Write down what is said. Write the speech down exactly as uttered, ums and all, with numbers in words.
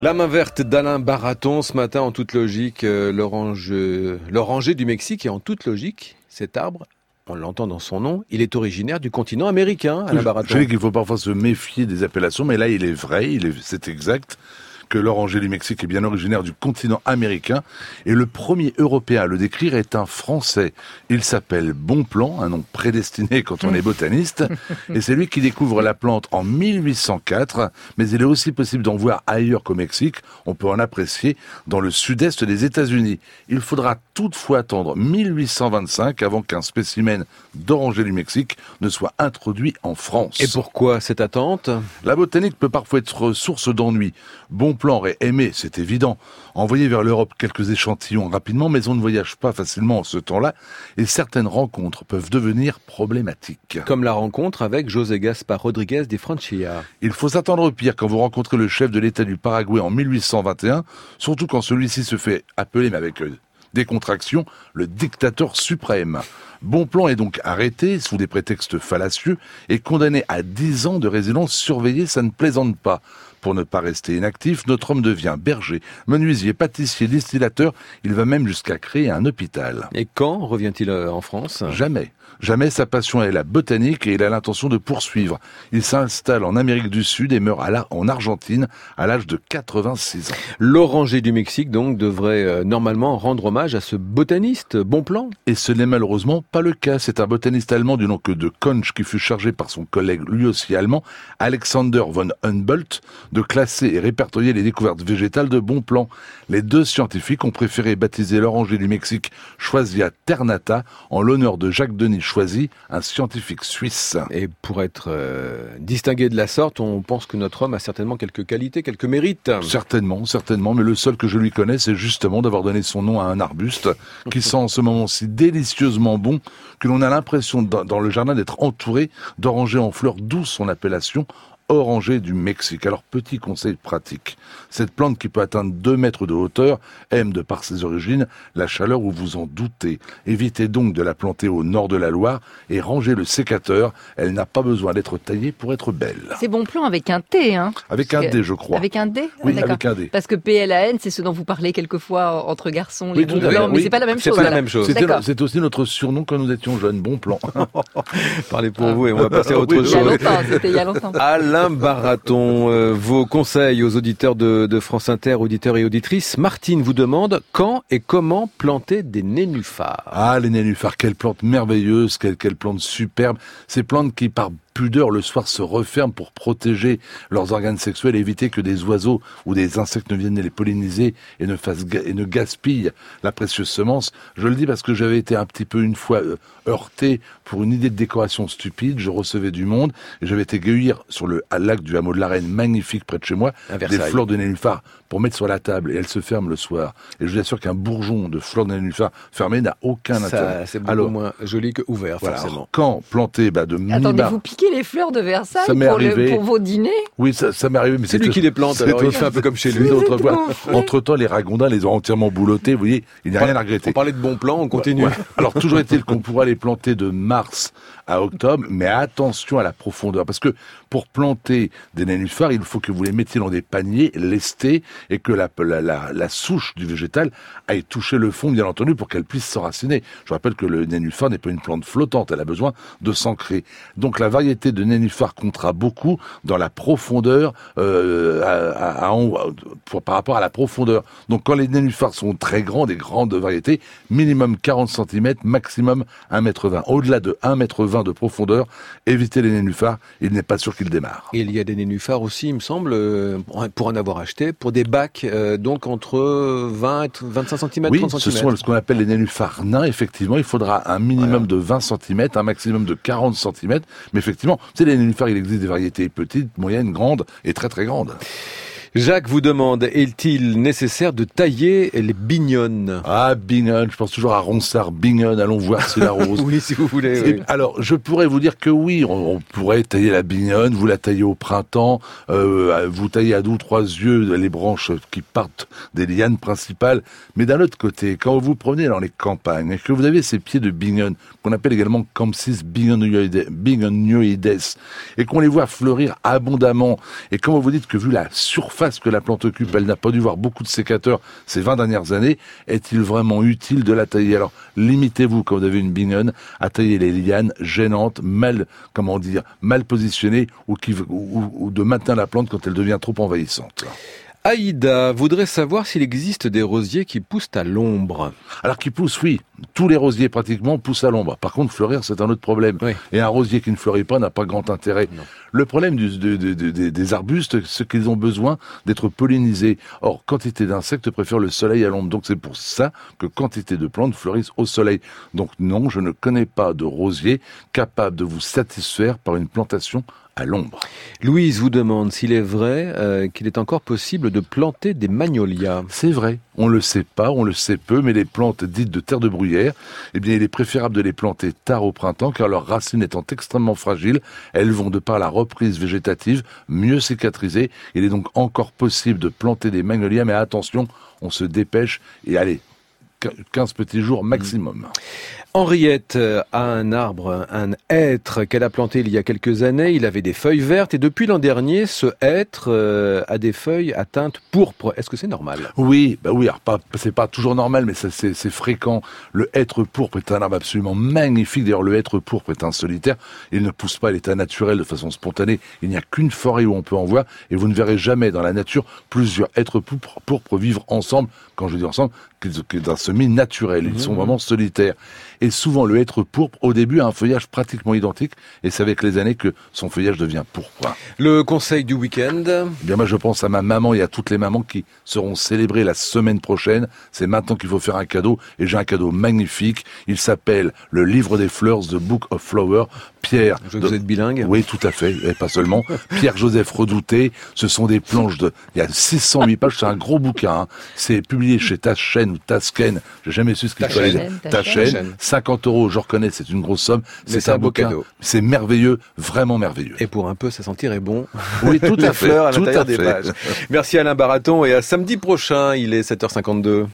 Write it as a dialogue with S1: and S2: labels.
S1: La main verte d'Alain Baraton, ce matin, en toute logique, euh, l'orange, euh, l'oranger du Mexique, et en toute logique, cet arbre, on l'entend dans son nom, il est originaire du continent américain, Alain Baraton.
S2: Je sais qu'il faut parfois se méfier des appellations, mais là, il est vrai, il est, c'est exact, que l'oranger du Mexique est bien originaire du continent américain. Et le premier Européen à le décrire est un Français. Il s'appelle Bonpland, un nom prédestiné quand on est botaniste. Et c'est lui qui découvre la plante en mille huit cent quatre. Mais il est aussi possible d'en voir ailleurs qu'au Mexique. On peut en apprécier dans le sud-est des États-Unis. Il faudra toutefois attendre mille huit cent vingt-cinq avant qu'un spécimen d'oranger du Mexique ne soit introduit en France.
S1: Et pourquoi cette attente ?
S2: La botanique peut parfois être source d'ennui. Bonpland aurait aimé, c'est évident, envoyer vers l'Europe quelques échantillons rapidement, mais on ne voyage pas facilement en ce temps-là, et certaines rencontres peuvent devenir problématiques.
S1: Comme la rencontre avec José Gaspar Rodriguez de Francia.
S2: Il faut s'attendre au pire quand vous rencontrez le chef de l'État du Paraguay en mille huit cent vingt et un, surtout quand celui-ci se fait appeler, mais avec euh, décontraction, le dictateur suprême. Bonpland est donc arrêté sous des prétextes fallacieux et condamné à dix ans de résidence surveillée, ça ne plaisante pas. Pour ne pas rester inactif, notre homme devient berger, menuisier, pâtissier, distillateur. Il va même jusqu'à créer un hôpital.
S1: Et quand revient-il en France ?
S2: Jamais. Jamais sa passion est la botanique et il a l'intention de poursuivre. Il s'installe en Amérique du Sud et meurt à la, en Argentine à l'âge de quatre-vingt-six ans.
S1: L'oranger du Mexique, donc, devrait euh, normalement rendre hommage à ce botaniste Bonpland.
S2: Et ce n'est malheureusement pas le cas. C'est un botaniste allemand du nom que de Conch qui fut chargé par son collègue, lui aussi allemand, Alexander von Humboldt, de classer et répertorier les découvertes végétales de Bonpland. Les deux scientifiques ont préféré baptiser l'oranger du Mexique Schwazia ternata en l'honneur de Jacques-Denis Choisy, un scientifique suisse.
S1: Et pour être euh, distingué de la sorte, on pense que notre homme a certainement quelques qualités, quelques mérites.
S2: Certainement, certainement, mais le seul que je lui connais, c'est justement d'avoir donné son nom à un arbuste qui sent en ce moment si délicieusement bon que l'on a l'impression dans, dans le jardin d'être entouré d'orangers en fleurs, d'où son appellation oranger du Mexique. Alors, petit conseil pratique. Cette plante qui peut atteindre deux mètres de hauteur aime, de par ses origines, la chaleur où vous en doutez. Évitez donc de la planter au nord de la Loire et rangez le sécateur. Elle n'a pas besoin d'être taillée pour être belle.
S3: C'est Bonpland avec un T, hein ?
S2: Avec
S3: Parce
S2: un
S3: que...
S2: D, je crois.
S3: Avec un D ?
S2: Oui,
S3: ah,
S2: avec un D.
S3: Parce que P L A N, c'est ce dont vous parlez quelquefois entre garçons.
S2: Oui,
S3: Les
S2: tout à fait.
S3: Bonpland, mais
S2: Oui,
S3: c'est pas la même
S1: c'est
S3: chose.
S1: pas la
S3: alors.
S1: même chose.
S2: C'était, c'est aussi notre surnom quand nous étions jeunes, Bonpland.
S1: Parlez pour vous et on va passer à autre
S2: Oui,
S3: Il y a
S1: chose.
S3: longtemps, c'était il y a longtemps.
S1: Alain Baraton, euh, vos conseils aux auditeurs de, de France Inter, auditeurs et auditrices. Martine vous demande quand et comment planter des nénuphars.
S2: Ah, les nénuphars, quelle plante merveilleuse, quelle, quelle plante superbe. Ces plantes qui, par pudeur, le soir se referment pour protéger leurs organes sexuels et éviter que des oiseaux ou des insectes ne viennent les polliniser et ne fassent ga- et ne gaspillent la précieuse semence. Je le dis parce que j'avais été un petit peu une fois euh, heurté pour une idée de décoration stupide. Je recevais du monde et j'avais été cueillir sur le lac du hameau de la Reine, magnifique près de chez moi,
S1: À
S2: des
S1: Versailles.
S2: fleurs de nénuphar pour mettre sur la table et elles se ferment le soir. Et je vous assure qu'un bourgeon de fleurs de nénuphar fermé n'a aucun intérêt.
S1: Ça, c'est beaucoup
S2: Alors,
S1: moins joli que ouvert,
S2: voilà.
S1: forcément.
S2: Alors, quand planter bah, de
S3: Attendez,
S2: mini-bar-
S3: vous piquez les fleurs de Versailles
S2: Ça m'est
S3: pour, le-
S2: arrivé.
S3: pour vos dîners ?
S2: Oui, ça, ça m'est arrivé, mais
S1: C'est lui qui les plante,
S2: c'est
S1: alors il
S2: autre-
S1: fait un peu comme chez
S2: c'est
S1: lui.
S2: autre
S3: Vous
S2: fois.
S3: êtes gonflé.
S2: Entre-temps, les ragondins les ont entièrement boulottés, vous voyez, il n'y a rien à
S1: On
S2: regretter.
S1: parlait de bons plans, on continue.
S2: Ouais. Alors, toujours est-il qu'on pourra les planter de mars à octobre, mais attention à la profondeur, parce que pour planter des nénuphars, il faut que vous les mettiez dans des paniers lestés et que la, la, la, la souche du végétal aille toucher le fond, bien entendu, pour qu'elle puisse s'enraciner. Je rappelle que le nénuphar n'est pas une plante flottante, elle a besoin de s'ancrer. Donc, la variété de nénuphar comptera beaucoup dans la profondeur, euh, à, à, à, pour, par rapport à la profondeur. Donc, quand les nénuphars sont très grands, des grandes variétés, minimum quarante centimètres, maximum un mètre vingt. Au-delà de un mètre vingt de profondeur, évitez les nénuphars, il n'est pas sûr qu'ils démarrent.
S1: Et il y a des nénuphars aussi, il me semble, euh, pour en avoir acheté, pour des bacs, euh, donc entre vingt et vingt-cinq centimètres,
S2: Oui,
S1: trente
S2: ce
S1: centimètres.
S2: sont ce qu'on appelle les nénuphars nains. Effectivement, il faudra un minimum
S1: Voilà.
S2: de vingt centimètres, un maximum de quarante centimètres. Mais effectivement, tu sais, les nénuphars, il existe des variétés petites, moyennes, grandes et très très grandes.
S1: Jacques vous demande, est-il nécessaire de tailler les bignonnes ?
S2: Ah, Bingen, je pense toujours à Ronsard, Bingen, allons voir si la rose.
S1: Oui, si vous voulez.
S2: Et
S1: Oui.
S2: alors, je pourrais vous dire que oui, on, on pourrait tailler la bignonne, vous la taillez au printemps, euh, vous taillez à deux ou trois yeux les branches qui partent des lianes principales. Mais d'un autre côté, quand vous promenez dans les campagnes et que vous avez ces pieds de bignonne, qu'on appelle également Campsis bignonioides, bignonioides, et qu'on les voit fleurir abondamment, et quand vous vous dites que vu la surface surface que la plante occupe, elle n'a pas dû voir beaucoup de sécateurs ces vingt dernières années. Est-il vraiment utile de la tailler? Alors, limitez-vous, quand vous avez une bignonne, à tailler les lianes gênantes, mal, comment dire, mal positionnées, ou, qui, ou, ou de maintenir la plante quand elle devient trop envahissante.
S1: Aïda voudrait savoir s'il existe des rosiers qui poussent à l'ombre.
S2: Alors qui poussent, oui. Tous les rosiers pratiquement poussent à l'ombre. Par contre, fleurir, c'est un autre problème. Oui. Et un rosier qui ne fleurit pas n'a pas grand intérêt. Non. Le problème du, de, de, de, des arbustes, c'est qu'ils ont besoin d'être pollinisés. Or, quantité d'insectes préfèrent le soleil à l'ombre. Donc c'est pour ça que quantité de plantes fleurissent au soleil. Donc non, je ne connais pas de rosier capable de vous satisfaire par une plantation à l'ombre.
S1: Louise vous demande s'il est vrai euh, qu'il est encore possible de planter des magnolias.
S2: C'est vrai. On le sait pas, on le sait peu, mais les plantes dites de terre de bruyère, eh bien, il est préférable de les planter tard au printemps, car leurs racines étant extrêmement fragiles, elles vont, de par la reprise végétative, mieux cicatriser. Il est donc encore possible de planter des magnolias, mais attention, on se dépêche et allez, quinze petits jours maximum.
S1: Henriette a un arbre, un hêtre qu'elle a planté il y a quelques années. Il avait des feuilles vertes et depuis l'an dernier, ce hêtre euh, a des feuilles à teinte pourpre. Est-ce que c'est normal?
S2: Oui, bah oui. Alors pas, c'est pas toujours normal, mais ça, c'est, c'est fréquent. Le hêtre pourpre est un arbre absolument magnifique. D'ailleurs, le hêtre pourpre est un solitaire. Il ne pousse pas à l'état naturel de façon spontanée. Il n'y a qu'une forêt où on peut en voir, et vous ne verrez jamais dans la nature plusieurs hêtres pourpres, pourpres vivre ensemble. Quand je dis ensemble, d'un semis naturel. Ils mmh. sont vraiment solitaires. Et souvent, le hêtre pourpre, au début, a un feuillage pratiquement identique, et c'est avec les années que son feuillage devient pourpre.
S1: Le conseil du week-end?
S2: Eh bien, moi, je pense à ma maman et à toutes les mamans qui seront célébrées la semaine prochaine. C'est maintenant qu'il faut faire un cadeau, et j'ai un cadeau magnifique. Il s'appelle le livre des fleurs, The Book of Flowers. Pierre.
S1: Je vous de... êtes bilingue?
S2: Oui, tout à fait, et pas seulement. Pierre-Joseph Redouté. Ce sont des planches de, il y a six cent huit pages, c'est un gros bouquin, hein. C'est publié chez Taschen ou Tasken. J'ai jamais su ce qu'il fallait dire. Taschen. cinquante euros, je reconnais, c'est une grosse somme.
S1: C'est, c'est un, un beau bouquin. Cadeau.
S2: C'est merveilleux, vraiment merveilleux.
S1: Et pour un peu, ça sentirait bon.
S2: Oui, tout à fait.
S1: Fleurs à
S2: tout
S1: l'intérieur
S2: à
S1: des
S2: fait.
S1: pages. Merci Alain Baraton et à samedi prochain, il est sept heures cinquante-deux.